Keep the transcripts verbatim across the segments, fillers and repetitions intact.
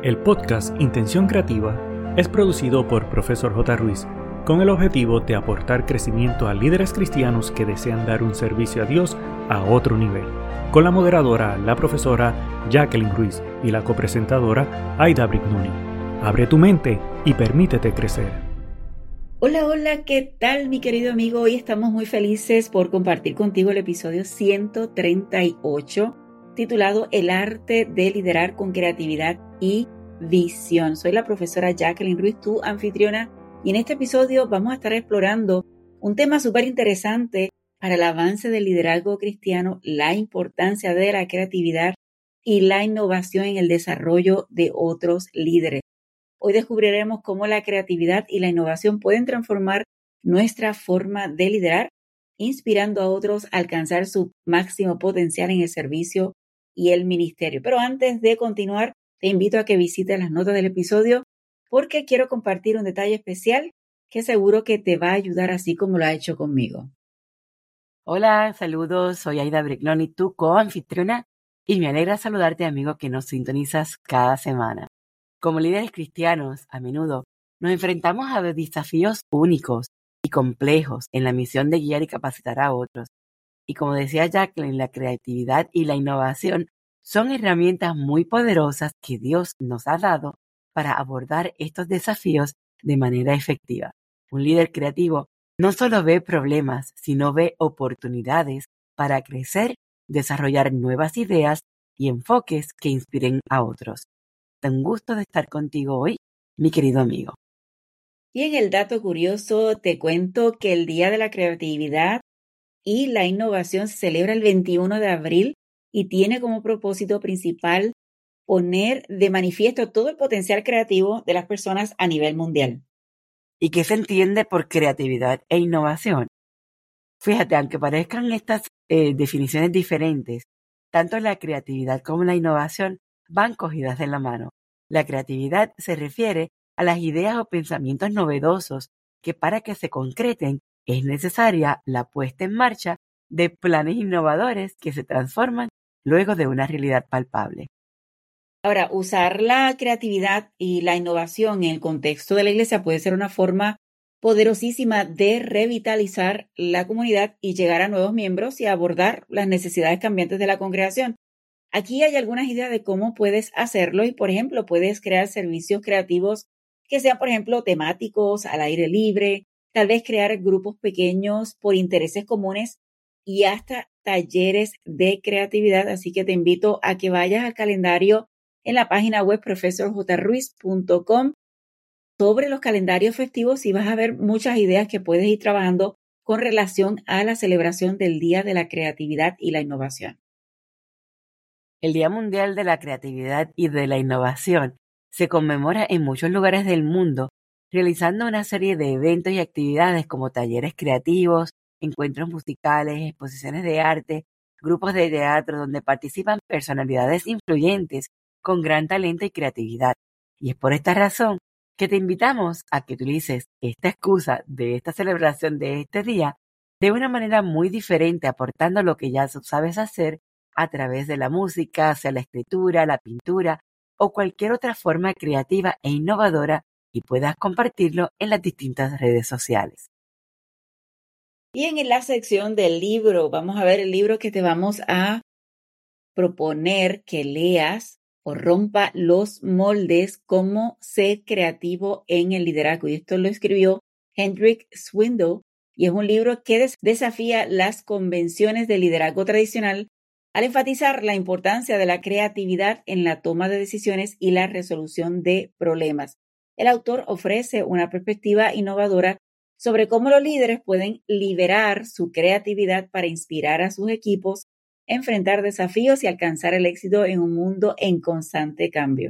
El podcast Intención Creativa es producido por Profesor J. Ruiz con el objetivo de aportar crecimiento a líderes cristianos que desean dar un servicio a Dios a otro nivel, con la moderadora, la profesora Jacqueline Ruiz y la copresentadora Aida Brignoni. Abre tu mente y permítete crecer. Hola, hola, ¿qué tal, mi querido amigo? Hoy estamos muy felices por compartir contigo el episodio ciento treinta y ocho, titulado El arte de liderar con creatividad y visión. Soy la profesora Jacqueline Ruiz, tu anfitriona, y en este episodio vamos a estar explorando un tema súper interesante para el avance del liderazgo cristiano, la importancia de la creatividad y la innovación en el desarrollo de otros líderes. Hoy descubriremos cómo la creatividad y la innovación pueden transformar nuestra forma de liderar, inspirando a otros a alcanzar su máximo potencial en el servicio y el ministerio. Pero antes de continuar, te invito a que visites las notas del episodio porque quiero compartir un detalle especial que seguro que te va a ayudar así como lo ha hecho conmigo. Hola, saludos, soy Aida Brignoni, tu coanfitriona, y me alegra saludarte, amigo, que nos sintonizas cada semana. Como líderes cristianos, a menudo nos enfrentamos a desafíos únicos y complejos en la misión de guiar y capacitar a otros. Y como decía Jacqueline, la creatividad y la innovación son herramientas muy poderosas que Dios nos ha dado para abordar estos desafíos de manera efectiva. Un líder creativo no solo ve problemas, sino ve oportunidades para crecer, desarrollar nuevas ideas y enfoques que inspiren a otros. Un gusto de estar contigo hoy, mi querido amigo. Y en el dato curioso te cuento que el Día de la Creatividad y la Innovación se celebra el veintiuno de abril y tiene como propósito principal poner de manifiesto todo el potencial creativo de las personas a nivel mundial. ¿Y qué se entiende por creatividad e innovación? Fíjate, aunque parezcan estas eh, definiciones diferentes, tanto la creatividad como la innovación van cogidas de la mano. La creatividad se refiere a las ideas o pensamientos novedosos que para que se concreten es necesaria la puesta en marcha de planes innovadores que se transforman luego de una realidad palpable. Ahora, usar la creatividad y la innovación en el contexto de la iglesia puede ser una forma poderosísima de revitalizar la comunidad y llegar a nuevos miembros y abordar las necesidades cambiantes de la congregación. Aquí hay algunas ideas de cómo puedes hacerlo y, por ejemplo, puedes crear servicios creativos que sean, por ejemplo, temáticos, al aire libre, tal vez crear grupos pequeños por intereses comunes y hasta talleres de creatividad. Así que te invito a que vayas al calendario en la página web profesor j ruiz punto com sobre los calendarios festivos y vas a ver muchas ideas que puedes ir trabajando con relación a la celebración del Día de la Creatividad y la Innovación. El Día Mundial de la Creatividad y de la Innovación se conmemora en muchos lugares del mundo, realizando una serie de eventos y actividades como talleres creativos, encuentros musicales, exposiciones de arte, grupos de teatro donde participan personalidades influyentes con gran talento y creatividad. Y es por esta razón que te invitamos a que utilices esta excusa de esta celebración de este día de una manera muy diferente, aportando lo que ya sabes hacer a través de la música, sea la escritura, la pintura o cualquier otra forma creativa e innovadora y puedas compartirlo en las distintas redes sociales. Bien, en la sección del libro, vamos a ver el libro que te vamos a proponer que leas o rompa los moldes, cómo ser creativo en el liderazgo. Y esto lo escribió Hendrik Swindle y es un libro que des- desafía las convenciones del liderazgo tradicional al enfatizar la importancia de la creatividad en la toma de decisiones y la resolución de problemas. El autor ofrece una perspectiva innovadora sobre cómo los líderes pueden liberar su creatividad para inspirar a sus equipos, enfrentar desafíos y alcanzar el éxito en un mundo en constante cambio.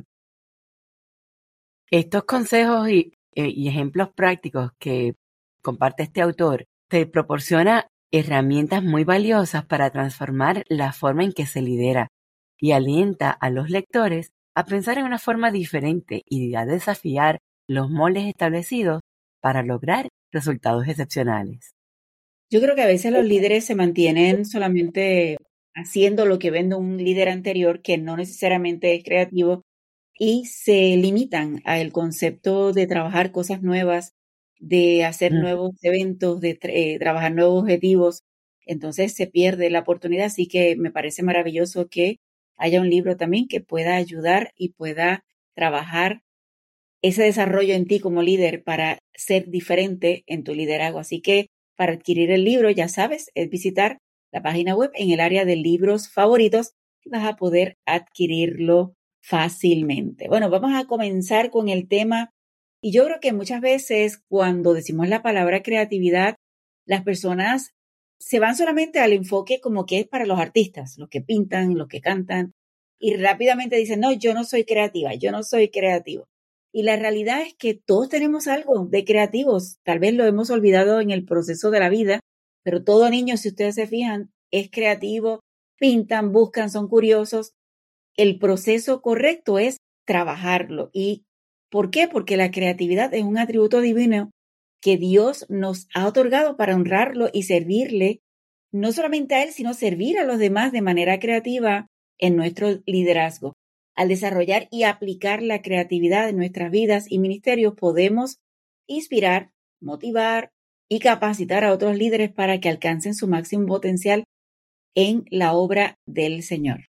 Estos consejos y, eh, y ejemplos prácticos que comparte este autor te proporciona herramientas muy valiosas para transformar la forma en que se lidera y alienta a los lectores a pensar en una forma diferente y a desafiar los moldes establecidos para lograr resultados excepcionales. Yo creo que a veces los líderes se mantienen solamente haciendo lo que vende un líder anterior que no necesariamente es creativo y se limitan al concepto de trabajar cosas nuevas, de hacer Mm. nuevos eventos, de eh, trabajar nuevos objetivos. Entonces se pierde la oportunidad, así que me parece maravilloso que haya un libro también que pueda ayudar y pueda trabajar ese desarrollo en ti como líder para ser diferente en tu liderazgo. Así que para adquirir el libro, ya sabes, es visitar la página web en el área de libros favoritos y vas a poder adquirirlo fácilmente. Bueno, vamos a comenzar con el tema. Y yo creo que muchas veces cuando decimos la palabra creatividad, las personas se van solamente al enfoque como que es para los artistas, los que pintan, los que cantan, y rápidamente dicen, no, yo no soy creativa, yo no soy creativo. Y la realidad es que todos tenemos algo de creativos. Tal vez lo hemos olvidado en el proceso de la vida, pero todo niño, si ustedes se fijan, es creativo, pintan, buscan, son curiosos. El proceso correcto es trabajarlo. ¿Y por qué? Porque la creatividad es un atributo divino que Dios nos ha otorgado para honrarlo y servirle, no solamente a Él, sino servir a los demás de manera creativa en nuestro liderazgo. Al desarrollar y aplicar la creatividad en nuestras vidas y ministerios, podemos inspirar, motivar y capacitar a otros líderes para que alcancen su máximo potencial en la obra del Señor.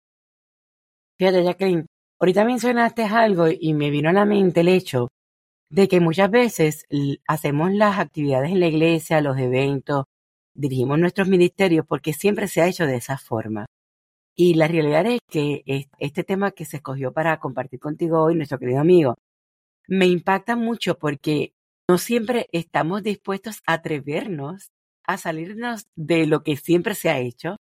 Fíjate, Jacqueline, ahorita mencionaste algo y me vino a la mente el hecho de que muchas veces l- hacemos las actividades en la iglesia, los eventos, dirigimos nuestros ministerios porque siempre se ha hecho de esa forma. Y la realidad es que es- este tema que se escogió para compartir contigo hoy, nuestro querido amigo, me impacta mucho porque no siempre estamos dispuestos a atrevernos a salirnos de lo que siempre se ha hecho,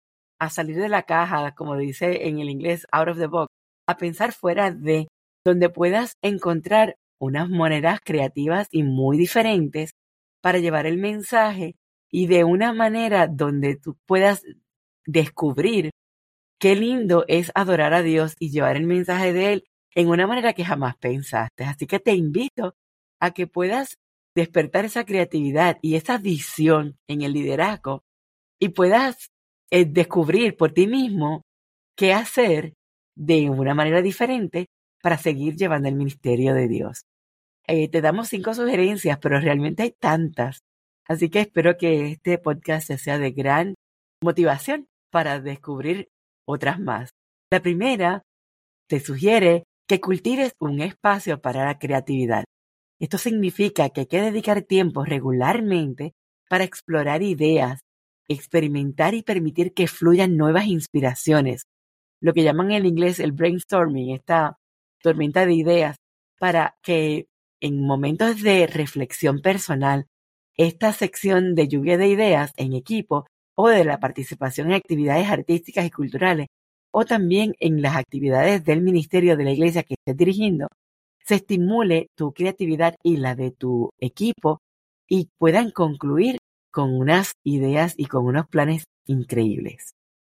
a salir de la caja, como dice en el inglés, out of the box, a pensar fuera de donde puedas encontrar unas maneras creativas y muy diferentes para llevar el mensaje y de una manera donde tú puedas descubrir qué lindo es adorar a Dios y llevar el mensaje de Él en una manera que jamás pensaste. Así que te invito a que puedas despertar esa creatividad y esa visión en el liderazgo y puedas eh, descubrir por ti mismo qué hacer de una manera diferente para seguir llevando el ministerio de Dios. Eh, te damos cinco sugerencias, pero realmente hay tantas. Así que espero que este podcast te sea de gran motivación para descubrir otras más. La primera te sugiere que cultives un espacio para la creatividad. Esto significa que hay que dedicar tiempo regularmente para explorar ideas, experimentar y permitir que fluyan nuevas inspiraciones, lo que llaman en inglés el brainstorming, esta tormenta de ideas, para que en momentos de reflexión personal, esta sección de lluvia de ideas en equipo o de la participación en actividades artísticas y culturales, o también en las actividades del ministerio de la iglesia que estés dirigiendo, se estimule tu creatividad y la de tu equipo y puedan concluir con unas ideas y con unos planes increíbles.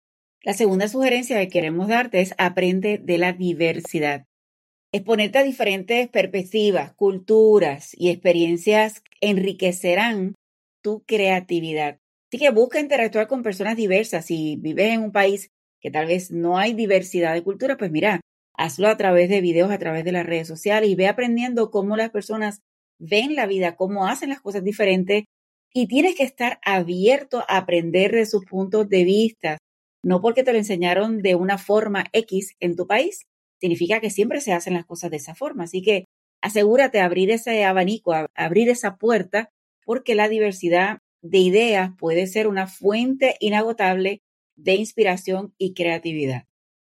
La segunda sugerencia que queremos darte es aprende de la diversidad. Exponerte a diferentes perspectivas, culturas y experiencias enriquecerán tu creatividad. Así que busca interactuar con personas diversas. Si vives en un país que tal vez no hay diversidad de cultura, pues mira, hazlo a través de videos, a través de las redes sociales y ve aprendiendo cómo las personas ven la vida, cómo hacen las cosas diferentes y tienes que estar abierto a aprender de sus puntos de vista. No porque te lo enseñaron de una forma X en tu país, significa que siempre se hacen las cosas de esa forma. Así que asegúrate de abrir ese abanico, a- abrir esa puerta, porque la diversidad de ideas puede ser una fuente inagotable de inspiración y creatividad.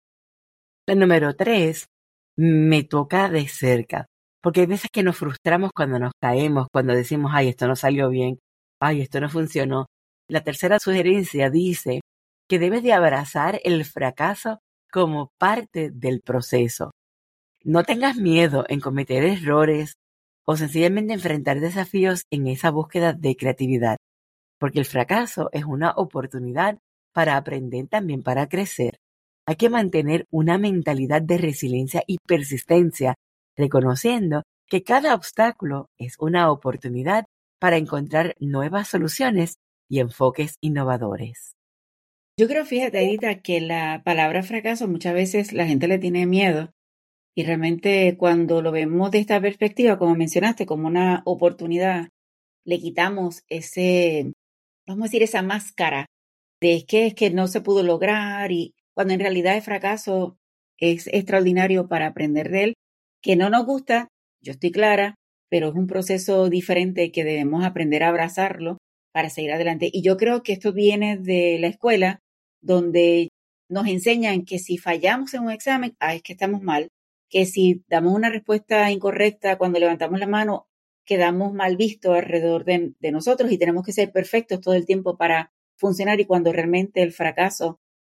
La número tres, me toca de cerca, porque hay veces que nos frustramos cuando nos caemos, cuando decimos, ay, esto no salió bien, ay, esto no funcionó. La tercera sugerencia dice que debes de abrazar el fracaso como parte del proceso. No tengas miedo en cometer errores o sencillamente enfrentar desafíos en esa búsqueda de creatividad, porque el fracaso es una oportunidad para aprender, también para crecer. Hay que mantener una mentalidad de resiliencia y persistencia, reconociendo que cada obstáculo es una oportunidad para encontrar nuevas soluciones y enfoques innovadores. Yo creo, fíjate, Edita, que la palabra fracaso muchas veces la gente le tiene miedo Y realmente cuando lo vemos de esta perspectiva, como mencionaste, como una oportunidad, le quitamos ese, vamos a decir, esa máscara de es que es que no se pudo lograr y cuando en realidad el fracaso es extraordinario para aprender de él, que no nos gusta, yo estoy clara, pero es un proceso diferente que debemos aprender a abrazarlo para seguir adelante. Y yo creo que esto viene de la escuela, donde nos enseñan que si fallamos en un examen, ah, es que estamos mal, que si damos una respuesta incorrecta cuando levantamos la mano, quedamos mal vistos alrededor de, de nosotros y tenemos que ser perfectos todo el tiempo para funcionar y cuando realmente el fracaso,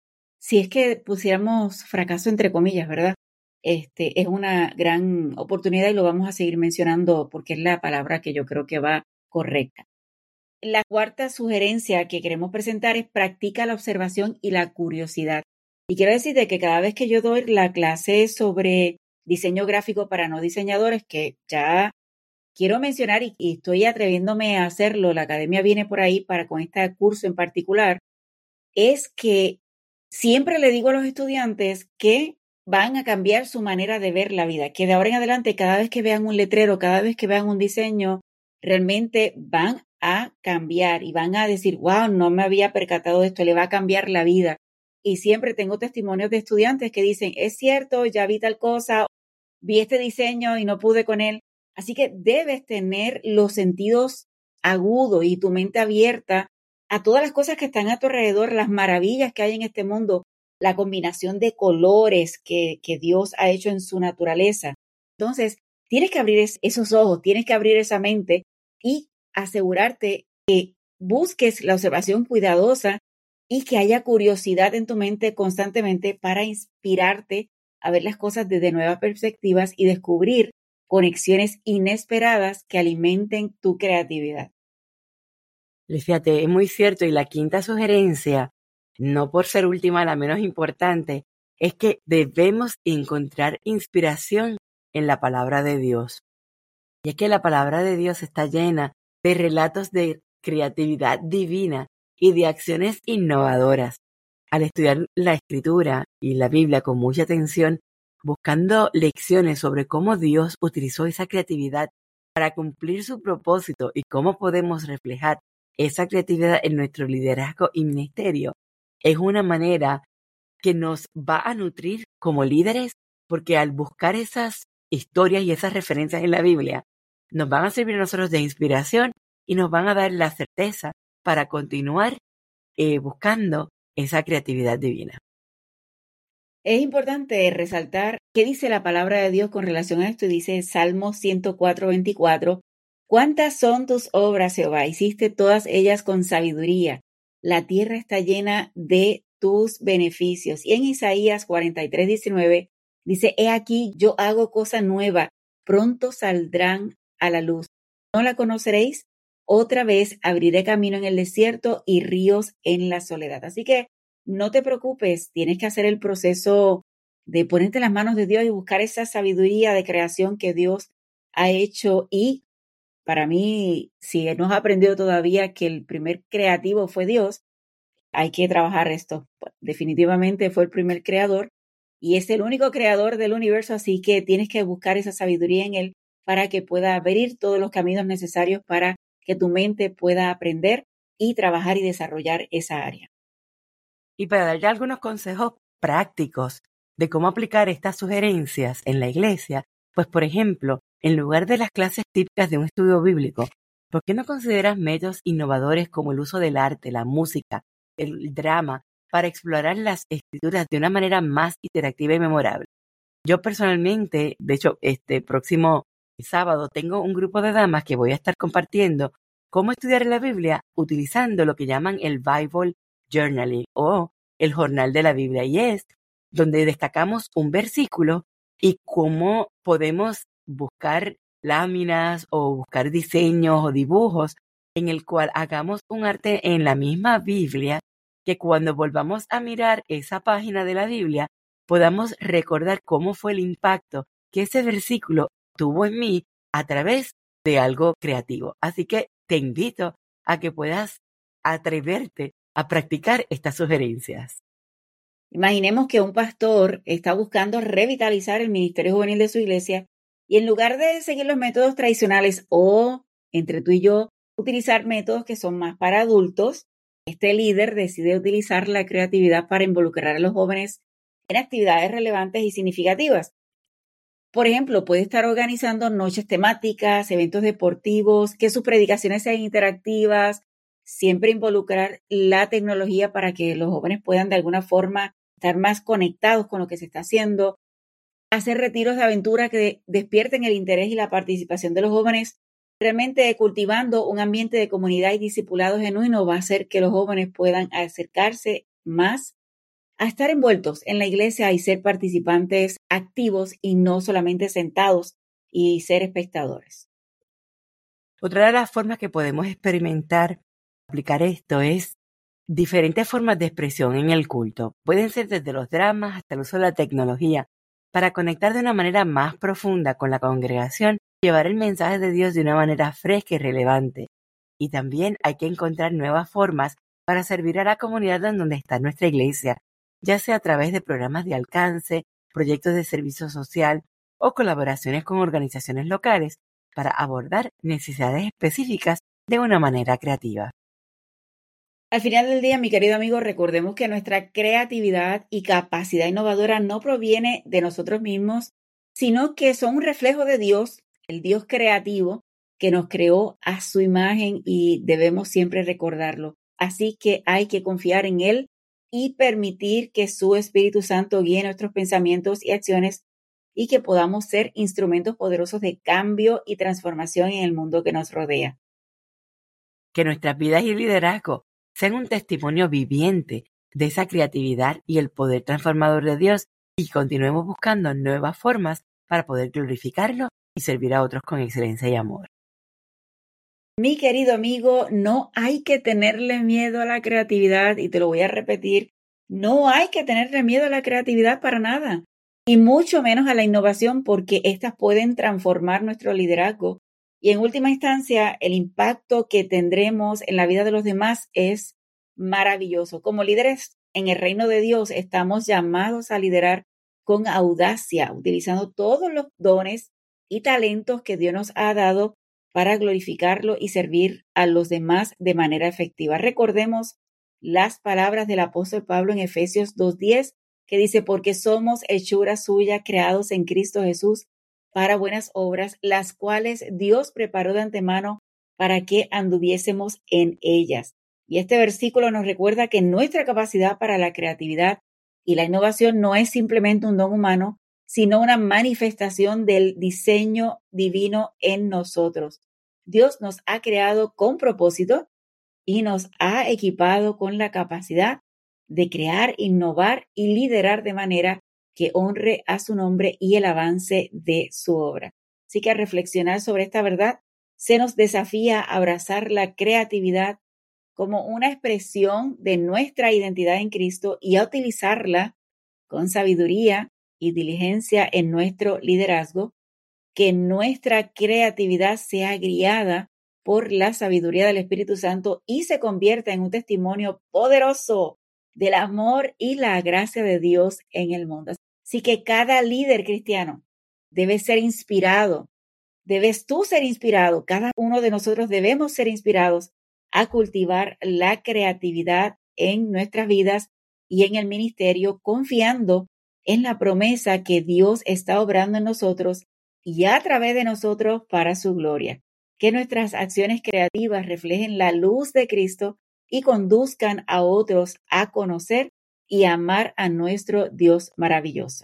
si es que pusiéramos fracaso entre comillas, ¿verdad? Este es una gran oportunidad y lo vamos a seguir mencionando porque es la palabra que yo creo que va correcta. La cuarta sugerencia que queremos presentar es practica la observación y la curiosidad. Y quiero decirte que cada vez que yo doy la clase sobre diseño gráfico para no diseñadores, que ya quiero mencionar y, y estoy atreviéndome a hacerlo, la academia viene por ahí para con este curso en particular, es que siempre le digo a los estudiantes que van a cambiar su manera de ver la vida, que de ahora en adelante cada vez que vean un letrero, cada vez que vean un diseño, realmente van a cambiar y van a decir, wow, no me había percatado de esto, le va a cambiar la vida. Y siempre tengo testimonios de estudiantes que dicen, es cierto, ya vi tal cosa, vi este diseño y no pude con él. Así que debes tener los sentidos agudos y tu mente abierta a todas las cosas que están a tu alrededor, las maravillas que hay en este mundo, la combinación de colores que, que Dios ha hecho en su naturaleza. Entonces, tienes que abrir es, esos ojos, tienes que abrir esa mente y asegurarte que busques la observación cuidadosa y que haya curiosidad en tu mente constantemente para inspirarte a ver las cosas desde nuevas perspectivas y descubrir conexiones inesperadas que alimenten tu creatividad. Fíjate, es muy cierto. Y la quinta sugerencia, no por ser última, la menos importante, es que debemos encontrar inspiración en la palabra de Dios. Y es que la palabra de Dios está llena de relatos de creatividad divina y de acciones innovadoras. Al estudiar la Escritura y la Biblia con mucha atención, buscando lecciones sobre cómo Dios utilizó esa creatividad para cumplir su propósito y cómo podemos reflejar esa creatividad en nuestro liderazgo y ministerio, es una manera que nos va a nutrir como líderes, porque al buscar esas historias y esas referencias en la Biblia, nos van a servir a nosotros de inspiración y nos van a dar la certeza para continuar eh, buscando esa creatividad divina. Es importante resaltar qué dice la palabra de Dios con relación a esto. Dice Salmo ciento cuatro, veinticuatro, ¿cuántas son tus obras, Jehová? Hiciste todas ellas con sabiduría. La tierra está llena de tus beneficios. Y en Isaías cuarenta y tres, diecinueve dice, he aquí yo hago cosa nueva, pronto saldrán a la luz. ¿No la conoceréis? Otra vez abriré camino en el desierto y ríos en la soledad. Así que no te preocupes, tienes que hacer el proceso de ponerte en las manos de Dios y buscar esa sabiduría de creación que Dios ha hecho. Y para mí, si no has aprendido todavía que el primer creativo fue Dios, hay que trabajar esto. Definitivamente fue el primer creador y es el único creador del universo, así que tienes que buscar esa sabiduría en él para que pueda abrir todos los caminos necesarios para que tu mente pueda aprender y trabajar y desarrollar esa área. Y para darle algunos consejos prácticos de cómo aplicar estas sugerencias en la iglesia, pues por ejemplo, en lugar de las clases típicas de un estudio bíblico, ¿por qué no consideras métodos innovadores como el uso del arte, la música, el drama, para explorar las escrituras de una manera más interactiva y memorable? Yo personalmente, de hecho, este próximo sábado tengo un grupo de damas que voy a estar compartiendo cómo estudiar la Biblia utilizando lo que llaman el Bible Journaling o el jornal de la Biblia, y es donde destacamos un versículo y cómo podemos buscar láminas o buscar diseños o dibujos en el cual hagamos un arte en la misma Biblia, que cuando volvamos a mirar esa página de la Biblia podamos recordar cómo fue el impacto que ese versículo tuvo en mí a través de algo creativo. Así que te invito a que puedas atreverte a practicar estas sugerencias. Imaginemos que un pastor está buscando revitalizar el ministerio juvenil de su iglesia y en lugar de seguir los métodos tradicionales o, entre tú y yo, utilizar métodos que son más para adultos, este líder decide utilizar la creatividad para involucrar a los jóvenes en actividades relevantes y significativas. Por ejemplo, puede estar organizando noches temáticas, eventos deportivos, que sus predicaciones sean interactivas, siempre involucrar la tecnología para que los jóvenes puedan de alguna forma estar más conectados con lo que se está haciendo, hacer retiros de aventura que despierten el interés y la participación de los jóvenes. Realmente cultivando un ambiente de comunidad y discipulado genuino va a hacer que los jóvenes puedan acercarse más a estar envueltos en la iglesia y ser participantes activos y no solamente sentados y ser espectadores. Otra de las formas que podemos experimentar, aplicar esto, es diferentes formas de expresión en el culto. Pueden ser desde los dramas hasta el uso de la tecnología para conectar de una manera más profunda con la congregación y llevar el mensaje de Dios de una manera fresca y relevante. Y también hay que encontrar nuevas formas para servir a la comunidad en donde está nuestra iglesia, ya sea a través de programas de alcance, proyectos de servicio social o colaboraciones con organizaciones locales para abordar necesidades específicas de una manera creativa. Al final del día, mi querido amigo, recordemos que nuestra creatividad y capacidad innovadora no proviene de nosotros mismos, sino que son un reflejo de Dios, el Dios creativo que nos creó a su imagen y debemos siempre recordarlo. Así que hay que confiar en Él y permitir que su Espíritu Santo guíe nuestros pensamientos y acciones y que podamos ser instrumentos poderosos de cambio y transformación en el mundo que nos rodea. Que nuestras vidas y liderazgo sean un testimonio viviente de esa creatividad y el poder transformador de Dios y continuemos buscando nuevas formas para poder glorificarlo y servir a otros con excelencia y amor. Mi querido amigo, no hay que tenerle miedo a la creatividad y te lo voy a repetir, no hay que tenerle miedo a la creatividad para nada y mucho menos a la innovación porque éstas pueden transformar nuestro liderazgo y en última instancia el impacto que tendremos en la vida de los demás es maravilloso. Como líderes en el reino de Dios estamos llamados a liderar con audacia, utilizando todos los dones y talentos que Dios nos ha dado para glorificarlo y servir a los demás de manera efectiva. Recordemos las palabras del apóstol Pablo en Efesios dos diez, que dice, porque somos hechura suya, creados en Cristo Jesús para buenas obras, las cuales Dios preparó de antemano para que anduviésemos en ellas. Y este versículo nos recuerda que nuestra capacidad para la creatividad y la innovación no es simplemente un don humano, sino una manifestación del diseño divino en nosotros. Dios nos ha creado con propósito y nos ha equipado con la capacidad de crear, innovar y liderar de manera que honre a su nombre y el avance de su obra. Así que al reflexionar sobre esta verdad, se nos desafía a abrazar la creatividad como una expresión de nuestra identidad en Cristo y a utilizarla con sabiduría y diligencia en nuestro liderazgo, que nuestra creatividad sea guiada por la sabiduría del Espíritu Santo y se convierta en un testimonio poderoso del amor y la gracia de Dios en el mundo. Así que cada líder cristiano debe ser inspirado, debes tú ser inspirado, cada uno de nosotros debemos ser inspirados a cultivar la creatividad en nuestras vidas y en el ministerio, confiando en la promesa que Dios está obrando en nosotros y a través de nosotros para su gloria. Que nuestras acciones creativas reflejen la luz de Cristo y conduzcan a otros a conocer y amar a nuestro Dios maravilloso.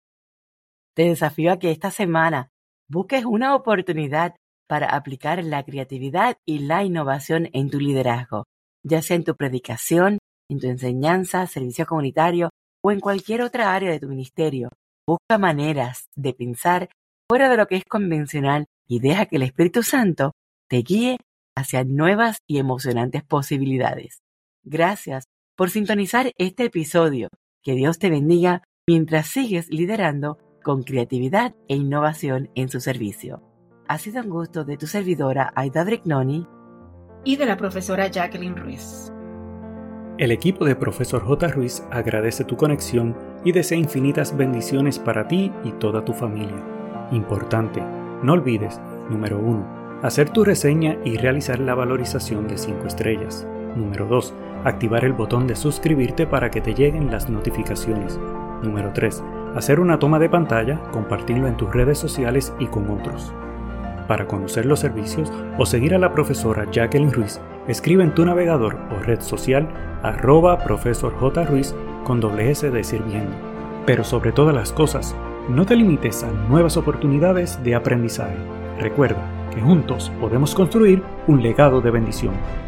Te desafío a que esta semana busques una oportunidad para aplicar la creatividad y la innovación en tu liderazgo, ya sea en tu predicación, en tu enseñanza, servicio comunitario o en cualquier otra área de tu ministerio. Busca maneras de pensar fuera de lo que es convencional y deja que el Espíritu Santo te guíe hacia nuevas y emocionantes posibilidades. Gracias por sintonizar este episodio. Que Dios te bendiga mientras sigues liderando con creatividad e innovación en su servicio. Ha sido un gusto de tu servidora Aida Brignoni y de la profesora Jacqueline Ruiz. El equipo de Profesor J. Ruiz agradece tu conexión y desea infinitas bendiciones para ti y toda tu familia. Importante, no olvides, número uno, hacer tu reseña y realizar la valorización de cinco estrellas. Número dos, activar el botón de suscribirte para que te lleguen las notificaciones. Número tres, hacer una toma de pantalla, compartirlo en tus redes sociales y con otros. Para conocer los servicios o seguir a la profesora Jacqueline Ruiz, escribe en tu navegador o red social arroba profesor J. Ruiz con doble S de sirviendo. Pero sobre todas las cosas, no te limites a nuevas oportunidades de aprendizaje. Recuerda que juntos podemos construir un legado de bendición.